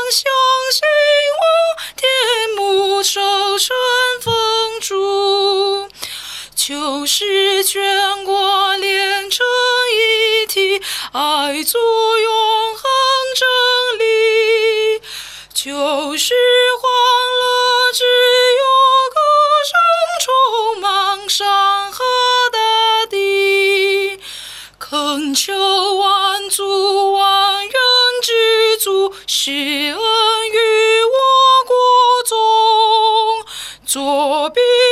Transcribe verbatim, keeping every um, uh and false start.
相信我，天幕寿春风烛，就是全国连成一体，爱足永恒真理，就是欢乐只有歌声充满山河大地，恳求万族万人知足，施恩于我国中，作笔